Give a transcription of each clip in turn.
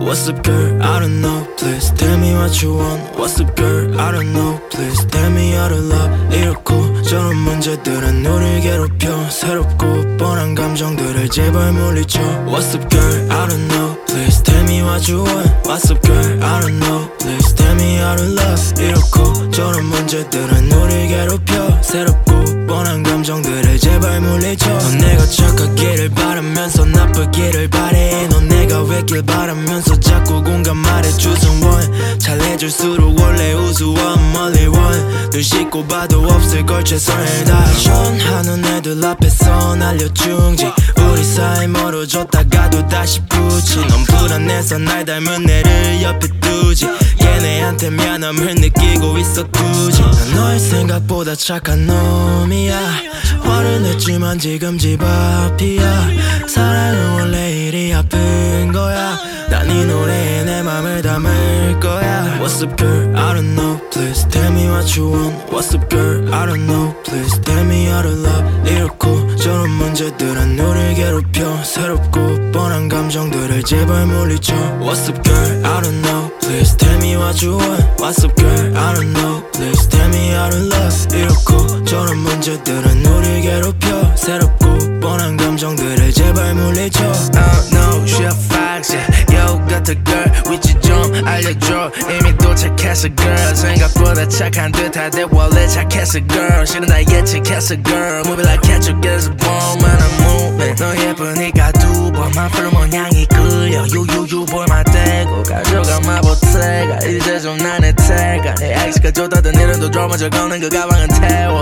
What's up girl, I don't know, please tell me what you want. What's up girl, I don't know, please tell me how to love. 이렇고 저런 문제들은 우릴 괴롭혀. 새롭고 뻔한 감정들을 제발 물리쳐. What's up girl, I don't know, please tell me what you want. What's up girl, I don't know, please tell me how to love. 이렇고 저런 문제들은 우릴 괴롭혀. 새롭고 뻔한 감정들을 제발 물리쳐. 넌 내가 착하기를 바라면서 나쁘기를 바래. 넌 내가 왜길 바라면서 자꾸 공감 말해주선 원. 잘해줄수록 원래 우스워 멀리 원. 눈 씻고 봐도 없을 걸 최선을 다해. 전하는 애들 앞에서 날려중지. 우리 사이 멀어졌다가도 다시 붙이. 넌 불안해서 날 닮은 애를 옆에 두지. 걔네한테 미안함을 느끼고 있어 굳이. 난 너의 생각보다 착한 놈이야. 화를 냈지만 지금 집 앞이야. 사랑은 원래 이리 아픈 거야. 난 이 노래에 내 맘을 담을 거야. What's up girl, I don't know, please tell me what you want. What's up girl, I don't know, please tell me how to love. 이렇고 저런 문제들은 우릴 괴롭혀. 새롭고 뻔한 감정들을 제발 물리쳐. What's up girl, I don't know, please tell me what you want. What's up girl, I don't know, please tell me how to love. 이렇고 저런 문제들은 우릴 괴롭혀. 새롭고 뻔한 감정들을 제발 물리쳐. Oh no, she a fox, yeah. Yo, got the girl, 위치 좀 알려줘. 이미 도착했어, girl. 생각보다 착한 듯하대 원래 착했어, girl. 실은 나 예측했어, girl. Move it like catch you, get a bomb, man, I'm moving. 너 예쁘니까 두 번만 풀 모양이 끌려. 유유유 볼만 떼고 가져가 마보태가. 이제 좀 나네 태가. 내 엑스가 줬다던 이름도 드라마 적어낸 그 가방은 태워.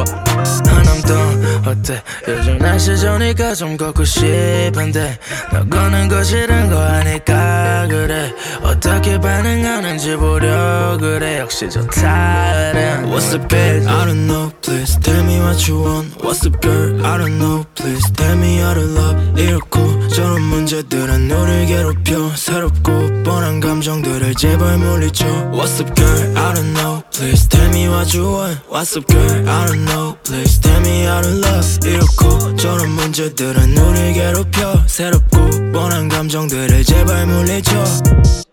하남동 어때? 요즘 날씨 좋으니까 좀 걷고 싶은데 너 걷는 거 싫은 거 아니까 그래. 어떻게 반응하는지 보려 그래. 역시 좋다 그래. What's up babe, I don't know, please tell me what you want. What's up girl, I don't know, please tell me how to love. 이렇고 저런 문제들은 우릴 괴롭혀. 새롭고 뻔한 감정들을 제발 물리쳐. What's up girl, I don't know, please tell me what you want. What's up girl, I don't know, please tell me how to love. 이렇고 저런 문제들은 우릴 괴롭혀. 새롭고 뻔한 감정들을 제발 물리쳐.